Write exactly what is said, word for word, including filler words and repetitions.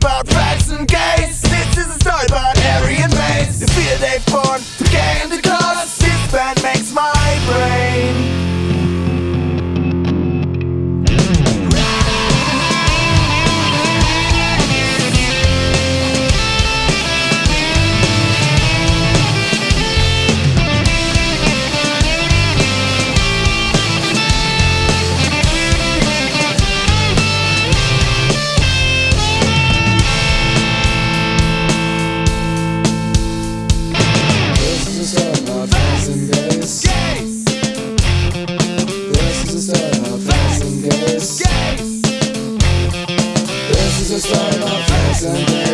about facts and gays. This is a story about Harry and Maze. The fear they've born to gain the cause. This band makes my brain. This is a story about facts and gays.